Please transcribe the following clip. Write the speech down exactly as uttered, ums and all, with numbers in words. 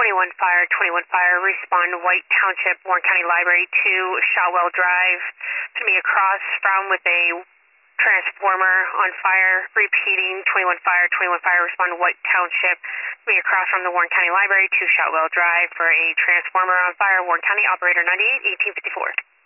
twenty-one Fire, twenty-one Fire, respond to White Township, Warren County Library to Shotwell Drive. To me across from with a transformer on fire, repeating twenty-one Fire, twenty-one Fire, respond to White Township. To me across from the Warren County Library to Shotwell Drive for a transformer on fire, Warren County, operator ninety-eight, eighteen fifty-four.